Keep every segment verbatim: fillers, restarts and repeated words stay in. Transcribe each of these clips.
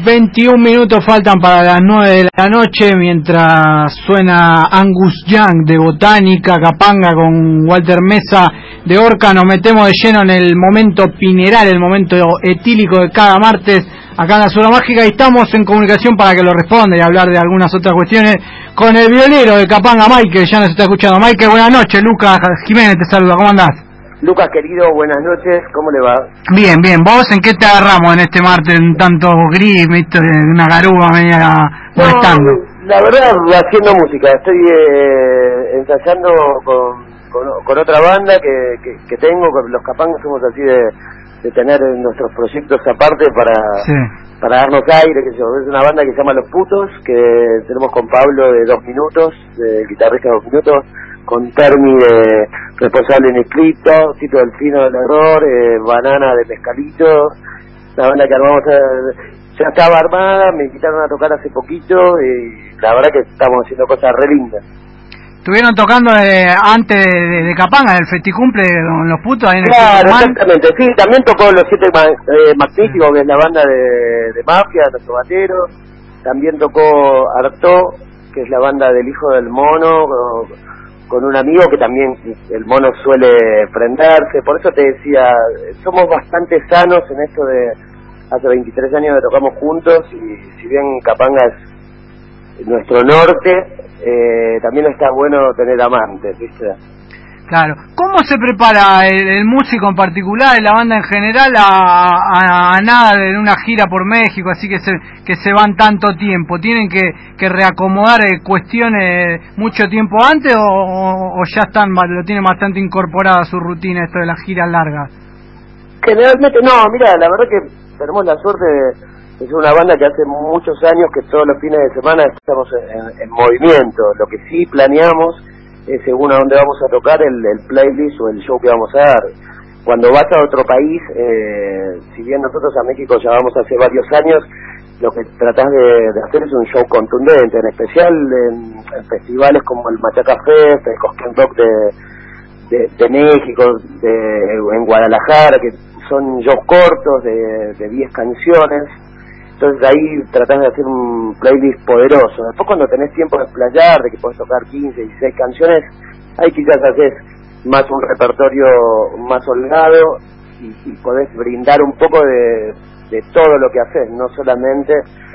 veintiún minutos faltan para las nueve de la noche, mientras suena Angus Young de Botánica, Capanga con Walter Mesa de Orca. Nos metemos de lleno en el momento pineral, el momento etílico de cada martes acá en la Zona Mágica, y estamos en comunicación para que lo responda y hablar de algunas otras cuestiones con el violero de Capanga, Michael. Ya nos está escuchando. Michael, buenas noches. Lucas Jiménez te saluda, ¿cómo andás? Lucas, querido, buenas noches, ¿cómo le va? Bien, bien. ¿Vos en qué te agarramos en este martes un tanto gris, ¿viste? Una garuba media molestando? No, la verdad, haciendo música. Estoy eh, ensayando con, con, con otra banda que, que, que tengo, con los Capangas somos así de, de tener nuestros proyectos aparte para, sí. para darnos aire, que yo. Es una banda que se llama Los Putos, que tenemos con Pablo de Dos Minutos, de guitarrista de Dos Minutos, con Termi de responsable en Escrito, Tito Delfino del Error, eh, Banana de Mezcalito, la banda que armamos eh, ya estaba armada, me invitaron a tocar hace poquito y la verdad que estamos haciendo cosas re lindas. Estuvieron tocando eh, antes de, de, de Capanga, del Festicumple con Los Putos ahí en el Claro, exactamente, sí, también tocó Los Siete ma eh, Magníficos, sí. Que es la banda de, de Mafia, nuestro batero, también tocó Artó, que es la banda del hijo del mono, o, con un amigo que también el mono suele prenderse. Por eso te decía, somos bastante sanos en esto de hace veintitrés años que tocamos juntos, y si bien Capanga es nuestro norte, eh, también está bueno tener amantes, ¿viste? Claro. ¿Cómo se prepara el, el músico en particular, y la banda en general, a, a, a nada de una gira por México, así que se que se van tanto tiempo? ¿Tienen que, que reacomodar eh, cuestiones mucho tiempo antes o, o, o ya están lo tienen bastante incorporada a su rutina esto de las giras largas? Generalmente no, mira, la verdad que tenemos la suerte de ser una banda que hace muchos años que todos los fines de semana estamos en, en movimiento. Lo que sí planeamos es, según a dónde vamos a tocar, el, el playlist o el show que vamos a dar. Cuando vas a otro país, eh, si bien nosotros a México ya vamos hace varios años, lo que tratás de, de hacer es un show contundente, en especial en, en festivales como el Machaca Fest, el Cosquín Rock de, de, de México, de, en Guadalajara, que son shows cortos de diez canciones. Entonces ahí tratás de hacer un playlist poderoso. Después, cuando tenés tiempo de explayar, de que podés tocar quince, dieciséis canciones, ahí quizás haces más un repertorio más holgado y, y podés brindar un poco de, de todo lo que haces, no solamente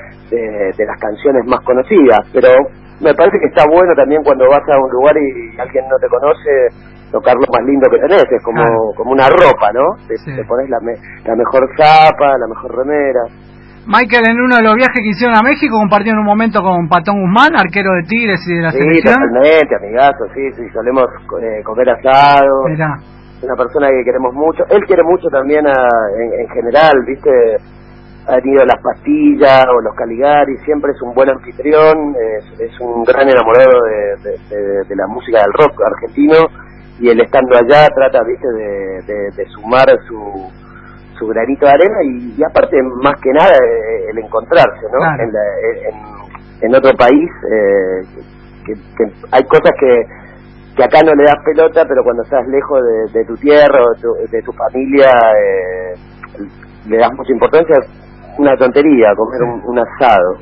de, de las canciones más conocidas. Pero me parece que está bueno también cuando vas a un lugar y alguien no te conoce, tocar lo más lindo que tenés. Es como, claro, como una ropa, ¿no? Te, sí. te pones la, me, la mejor zapa, la mejor remera. Michael, en uno de los viajes que hicieron a México, compartieron un momento con Patón Guzmán, arquero de Tigres y de la sí, selección. Sí, totalmente, amigazo, sí, sí, solemos eh, comer asado. Mirá. Una persona que queremos mucho. Él quiere mucho también a, en, en general, ¿viste? Ha tenido las pastillas o los Caligari, siempre es un buen anfitrión, es, es un gran enamorado de, de, de, de la música del rock argentino, y él estando allá trata, ¿viste? De, de, de sumar su... su granito de arena y, y aparte, más que nada, eh, el encontrarse, ¿no? Claro. En, la, en, en otro país, eh, que, que hay cosas que, que acá no le das pelota, pero cuando estás lejos de, de tu tierra o de tu, de tu familia, eh, le das mucha importancia. Una tontería, comer un, un asado.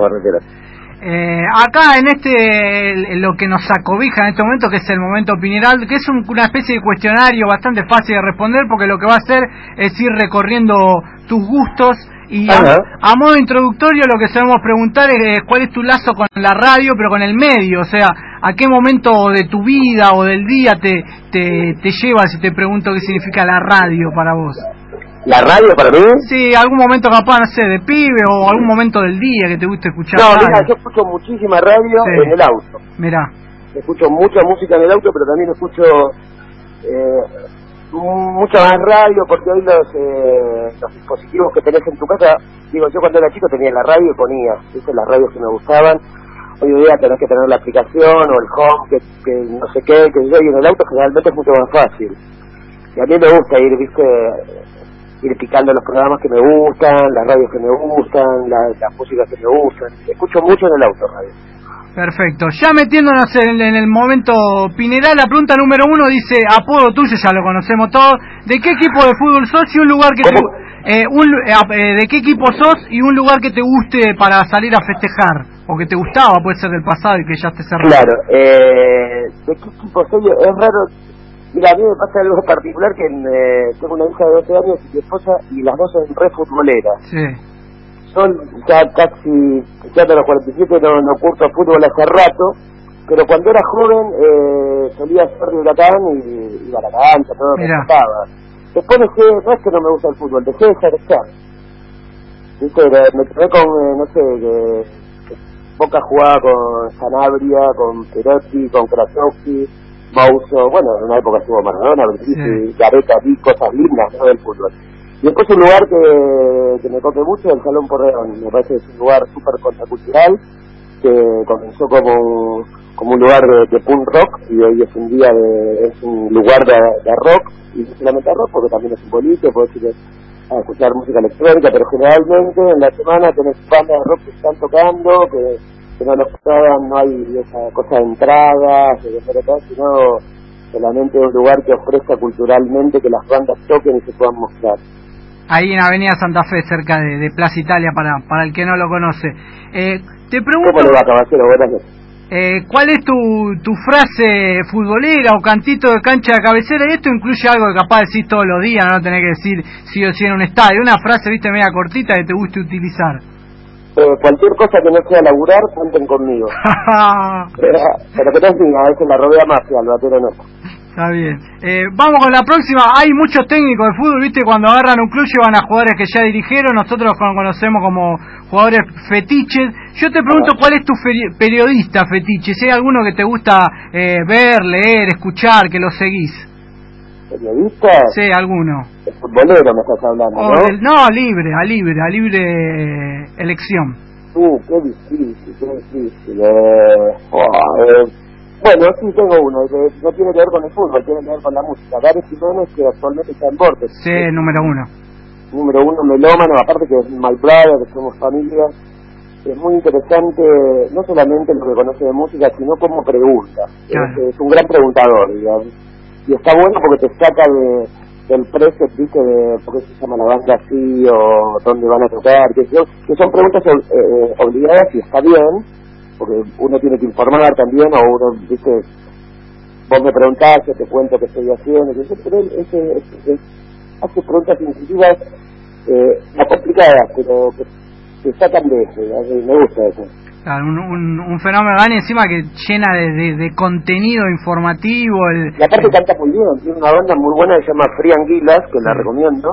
Eh, acá en este, lo que nos acobija en este momento, que es el momento pineral, que es un, una especie de cuestionario bastante fácil de responder, porque lo que va a hacer es ir recorriendo tus gustos y a, a modo introductorio lo que sabemos preguntar es cuál es tu lazo con la radio, pero con el medio, o sea, a qué momento de tu vida o del día te, te, te llevas, si te pregunto qué significa la radio para vos. ¿La radio para mí? Sí, algún momento capaz, no sé, de pibe o algún momento del día que te guste escuchar. No, radio. Mira, yo escucho muchísima radio sí. en el auto. Mirá. Escucho mucha música en el auto, pero también escucho eh, mucha más radio, porque hoy los, eh, los dispositivos que tenés en tu casa, digo, yo cuando era chico tenía la radio y ponía, ¿viste? Las radios que me gustaban. Hoy en día tenés que tener la aplicación o el home, que, que no sé qué, que yo, y en el auto generalmente es mucho más fácil. Y a mí me gusta ir, ¿viste? ir picando los programas que me gustan, las radios que me gustan, la, las músicas que me gustan. Escucho mucho en el auto radio. Perfecto. Ya metiéndonos en, en el momento pineral, la pregunta número uno dice, apodo tuyo, ya lo conocemos todos, ¿de qué equipo de fútbol sos y un lugar que te, Eh, un, eh, ¿De qué equipo sos y un lugar que te guste para salir a festejar? O que te gustaba, puede ser del pasado y que ya te cerró. Claro, eh, ¿de qué equipo soy? Es raro. Mira, a mí me pasa algo particular que eh, tengo una hija de doce años y mi esposa, y las dos son re futboleras. Sí. Son ya casi, ya de los cuarenta y siete no, no curso fútbol hace rato, pero cuando era joven eh, solía ser de Huracán y iba a la cancha, todo, me gustaba. Después dejé, no es que no me gusta el fútbol, dejé de ser estar. ¿Viste? Me quedé con, eh, no sé, que, que Boca jugaba con Sanabria, con Perotti, con Krasowski, Mauso, bueno, en una época estuvo Maradona, Bertuzzi, Gareca, vi cosas lindas, ¿no?, del fútbol. Y después un lugar que, que me cope mucho, el Salón Porredón, me parece que es un lugar súper contracultural, que comenzó como, como un lugar de, de punk rock, y hoy es un día de, es un lugar de, de rock, y no solamente rock, porque también es un boliche, puedo decir a escuchar música electrónica, pero generalmente en la semana tenés bandas de rock que están tocando, que, que no los pagan, no hay esa cosa de entradas, de todo, sino solamente un lugar que ofrezca culturalmente que las bandas toquen y se puedan mostrar. Ahí en Avenida Santa Fe, cerca de, de Plaza Italia, para para el que no lo conoce. Eh, te pregunto... ¿Cómo le va, caballero? Buenas noches. Eh, ¿Cuál es tu, tu frase futbolera o cantito de cancha de cabecera? Y esto incluye algo que capaz decís todos los días, no tenés que decir sí o sí en un estadio. Una frase, viste, media cortita que te guste utilizar. Eh, cualquier cosa que no sea laburar, cuenten conmigo. pero, pero que no es mía, a veces la rodea mafia, el batero no. Está bien. Eh, vamos con la próxima. Hay muchos técnicos de fútbol, viste, cuando agarran un club llevan a jugadores que ya dirigieron. Nosotros los conocemos como jugadores fetiches. Yo te pregunto, ¿cuál es tu fe- periodista fetiche? Si hay alguno que te gusta eh, ver, leer, escuchar, que lo seguís. ¿Periodista? Sí, alguno. El futbolero me estás hablando, o ¿no? Del, no, libre, a libre, a libre eh, elección. Uh, qué difícil, qué difícil. Eh, oh, eh. Bueno, sí tengo uno, que no tiene que ver con el fútbol, tiene que ver con la música. Gary Jiménez, que actualmente está en Vortex. Sí, número uno. Número uno, melómano, aparte que es my brother, que somos familia. Es muy interesante, no solamente lo que conoce de música, sino como pregunta. Claro. Es, es un gran preguntador, digamos. Y está bueno porque te saca de, del preset, viste, de por qué se llama la banda así, o dónde van a tocar, que, que son preguntas eh, obligadas y está bien, porque uno tiene que informar también, o uno, viste, vos me preguntás, yo te cuento qué estoy haciendo, que pero él ese, ese, ese, hace preguntas intuitivas, eh, no complicadas, pero que, que sacan de eso, me gusta eso. Claro, un, un, un fenómeno Dani encima que llena de, de, de contenido informativo. El, y aparte el... canta muy bien, tiene una banda muy buena que se llama Free Anguilas, que sí. La recomiendo,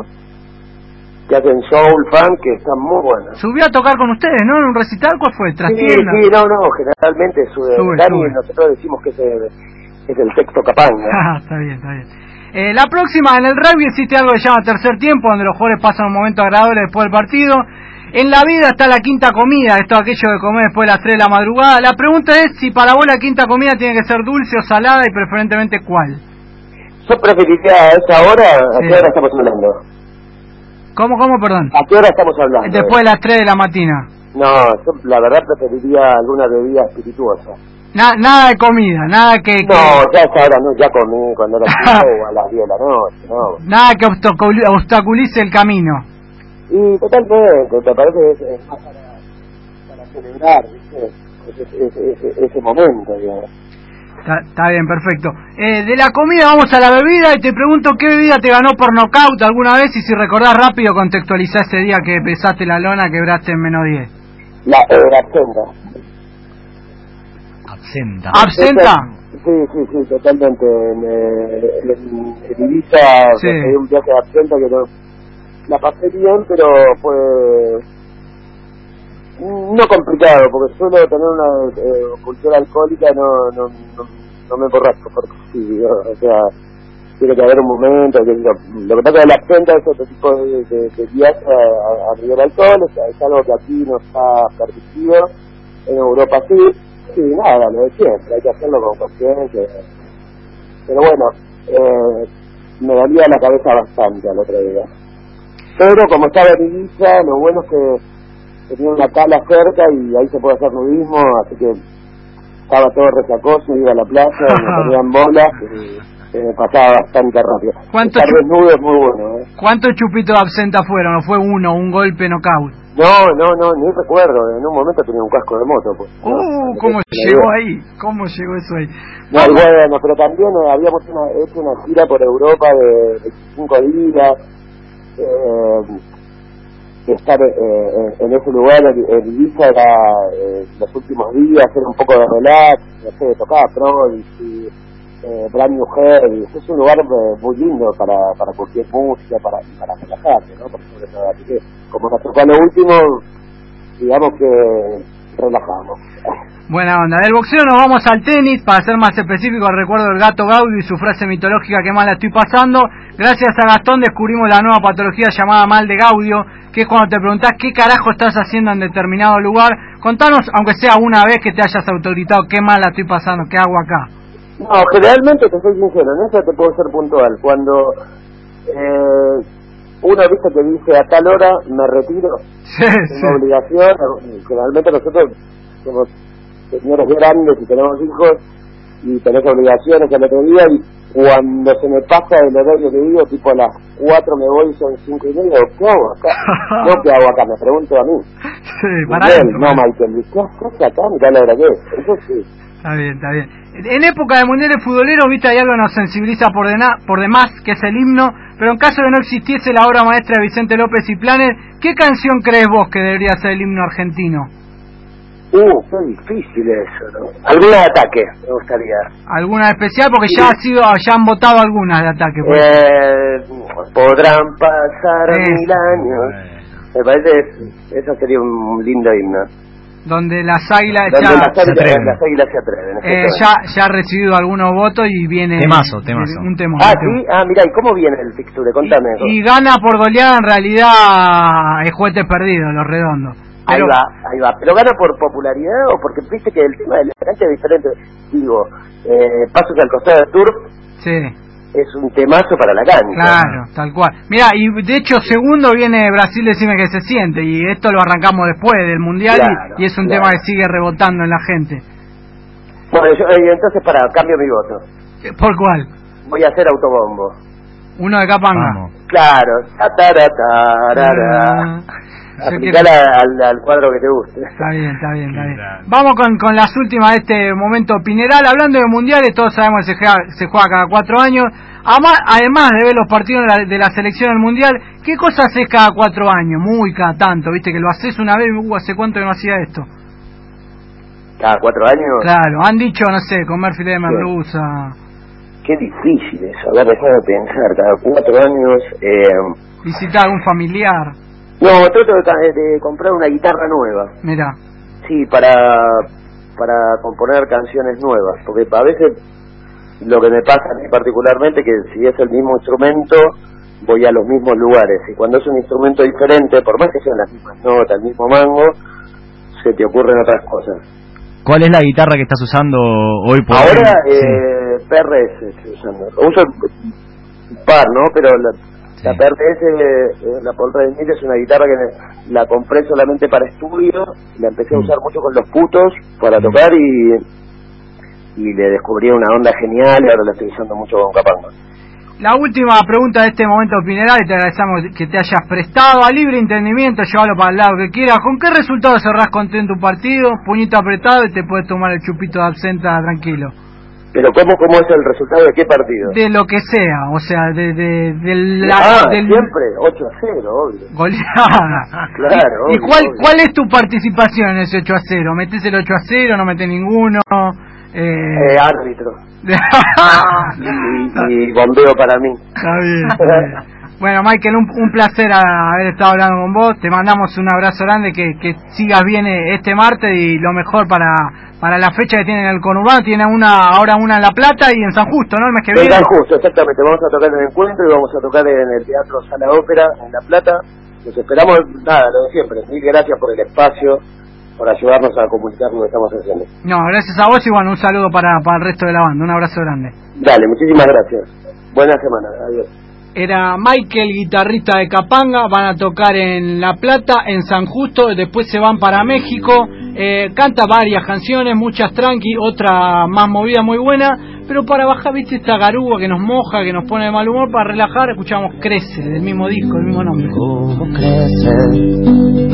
que hacen soul, funk, que están muy buenas. Subió a tocar con ustedes, ¿no? En un recital, ¿cuál fue? ¿Trastienda? Sí, sí, no, no, generalmente sube, sube Dani, sube. Nosotros decimos que es el, es el texto capanga. Ah, está bien, está bien. Eh, la próxima, en el rugby existe algo que se llama tercer tiempo, donde los jugadores pasan un momento agradable después del partido. En la vida está la quinta comida, esto aquello de comer después de las tres de la madrugada. La pregunta es si para vos la quinta comida tiene que ser dulce o salada y preferentemente cuál. Yo preferiría a esa hora, ¿a sí. qué hora estamos hablando? ¿Cómo, cómo, perdón? ¿A qué hora estamos hablando? Después de las tres de la mañana. No, yo la verdad preferiría alguna bebida espirituosa. Na, nada de comida, nada que... que... No, ya es ahora, no, ya comí cuando era chico o a las diez de la noche, no. Nada que obstaculice el camino. Y totalmente, te parece que es, es más para, para celebrar, ¿viste? Ese, ese, ese, ese momento, digamos. Está, está bien, perfecto. Eh, de la comida vamos a la bebida y te pregunto qué bebida te ganó por nocaut alguna vez y si recordás rápido contextualizá ese día que pesaste la lona, quebraste en menos diez. La eh, absenta. Absenta. ¿Absenta? Sí, sí, sí, totalmente. En, en, en Ibiza, sí. Hay un viaje de absenta que no... La pasé bien, pero fue no complicado, porque suelo tener una eh, cultura alcohólica, no no no, no me emborracho, porque sí, o sea, tiene que haber un momento, que lo, lo que pasa es que la absenta es otro tipo de, de, de viaje a, a nivel alcohol, o sea, es algo que aquí no está permitido, en Europa sí, sí, nada, lo de siempre, hay que hacerlo con conciencia, pero bueno, eh, me dolía la cabeza bastante al otro día. Pero como estaba en Ibiza, lo bueno es que tenía una cala cerca y ahí se puede hacer nudismo, así que estaba todo resacoso, iba a la playa, me ponían bolas, y se me pasaba bastante rápido. ¿Cuántos Estar desnudo es muy bueno, ¿eh? ¿Cuántos chupitos de absenta fueron? ¿O fue uno, un golpe knockout? No, no, no, ni recuerdo. En un momento tenía un casco de moto, pues. ¡Uh! No, ¿Cómo llegó ahí? ¿Cómo llegó eso ahí? No, bueno, pero también eh, habíamos una, hecho una gira por Europa de veinticinco días. Eh, estar eh, en, en ese lugar, en Ibiza, era eh, los últimos días, hacer un poco de relax, no sé, tocaba Prodigy, eh, Brand New Heavy. Es un lugar eh, muy lindo para, para cualquier música, para, para relajarse, ¿no? Por sobre todo, así que, como nos tocó lo último, digamos que relajamos. Buena onda. Del boxeo nos vamos al tenis. Para ser más específico, recuerdo el Gato Gaudio y su frase mitológica, que mal la estoy pasando. Gracias a Gastón descubrimos la nueva patología llamada mal de Gaudio, que es cuando te preguntás qué carajo estás haciendo en determinado lugar. Contanos, aunque sea una vez que te hayas autogritado, qué mal la estoy pasando, qué hago acá. No, generalmente te soy sincero, en eso te puedo ser puntual. Cuando eh, uno, viste, que dice a tal hora me retiro, sí, tengo sí. obligación. Generalmente nosotros somos señores grandes y tenemos hijos y tenés obligaciones al otro día, y cuando se me pasa el horario que digo, tipo a las cuatro me voy y son cinco y media, ¿qué hago acá? No, ¿qué hago acá? Me pregunto a mí. Sí, para Miguel, adentro, no, Michael, ¿qué haces acá? Mirá la hora que es. Eso sí. Está bien, está bien. En época de mundiales futboleros, viste, hay algo que nos sensibiliza por, de por demás, que es el himno, pero en caso de no existiese la obra maestra de Vicente López y Planes, ¿qué canción crees vos que debería ser el himno argentino? Uh, qué difícil eso, ¿no? Alguna de ataque, me gustaría. ¿Alguna especial? Porque sí. ya ha sido, ya han votado algunas de ataque. Eh, podrán pasar es. mil años. Me parece, eso sería un lindo himno. Donde las águilas Donde ya las, se atreven. Las águilas se atreven. Eh, ya, ya ha recibido algunos votos y viene... Temazo, temazo. Un temón. Ah, un temón. sí, ah, mira, ¿y cómo viene el fixture? Contame. Y, y gana por goleada, en realidad, es juguete perdido, los redondos. Ahí va, ahí va. ¿Pero gana por popularidad o porque viste que el tema de la cancha es diferente? Digo, eh, pasos al costado del Turf. Sí. Es un temazo para la cancha. Claro, tal cual. Mira, y de hecho segundo viene Brasil, decime que se siente, y esto lo arrancamos después del Mundial, claro, y, y es un claro. tema que sigue rebotando en la gente. Bueno, yo, eh, entonces para, cambio mi voto. ¿Por cuál? Voy a hacer autobombo. Uno de Capanga. Vamos. Claro. Tatarata, aplicala al, al cuadro que te guste. Está bien, está bien, está bien. Vamos con, con las últimas de este momento pineral. Hablando de mundiales, todos sabemos que se juega, se juega cada cuatro años. Además de ver los partidos de la, de la selección del mundial, ¿qué cosas haces cada cuatro años? Muy cada tanto, viste que lo haces una vez, uh, ¿hace cuánto que no hacía esto? ¿Cada cuatro años? Claro, han dicho, no sé, comer filé de merluza. Qué difícil eso, a ver, déjame pensar, cada cuatro años... Eh... Visitar a algún familiar. No, trato de, de comprar una guitarra nueva. Mira. Sí, para para componer canciones nuevas, porque a veces lo que me pasa a mí particularmente, que si es el mismo instrumento, voy a los mismos lugares, y cuando es un instrumento diferente, por más que sean las mismas notas, el mismo mango, se te ocurren otras cosas. ¿Cuál es la guitarra que estás usando hoy por hoy? Ahora, eh, sí. P R S estoy usando. Uso un par, ¿no? Pero la, sí. la P R S, eh, la Paul Redmit, es una guitarra que me, la compré solamente para estudio, la empecé a usar mm. mucho con los putos para mm. tocar y, y le descubrí una onda genial, y ahora la estoy usando mucho con Capanga. La última pregunta de este momento pineral, y te agradecemos que te hayas prestado a libre entendimiento, llévalo para el lado que quieras. ¿Con qué resultado cerrás contento un partido? Puñito apretado y te puedes tomar el chupito de absenta tranquilo. ¿Pero cómo, cómo es el resultado de qué partido? De lo que sea, o sea, de, de, de la... Ah, del... siempre, ocho a cero, obvio. Goleada. Claro, ¿Y, obvio, ¿y cuál, obvio. cuál es tu participación en ese ocho a cero? ¿Metés el ocho a cero, no metés ninguno? Eh, eh árbitro. y, y bombeo para mí. Está bien, está bien. Bueno, Michael, un, un placer haber estado hablando con vos. Te mandamos un abrazo grande, que, que sigas bien este martes y lo mejor para para la fecha que tienen en el conurbano. Tienen una ahora una en La Plata y en San Justo, ¿no? El mes que viene. En San Justo, exactamente. Vamos a tocar en el encuentro y vamos a tocar en el Teatro Sala Ópera en La Plata. Nos esperamos, nada, lo de siempre. Mil gracias por el espacio, por ayudarnos a comunicar lo que estamos haciendo. No, gracias a vos y bueno, un saludo para, para el resto de la banda. Un abrazo grande. Dale, muchísimas gracias. Buena semana, adiós. Era Michael, guitarrista de Capanga. Van a tocar en La Plata, en San Justo, después se van para México. Eh, canta varias canciones, muchas tranqui, otra más movida, muy buena. Pero para bajar, viste, esta garúa que nos moja, que nos pone de mal humor, para relajar, escuchamos Crece, del mismo disco, del mismo nombre. ¿Cómo crece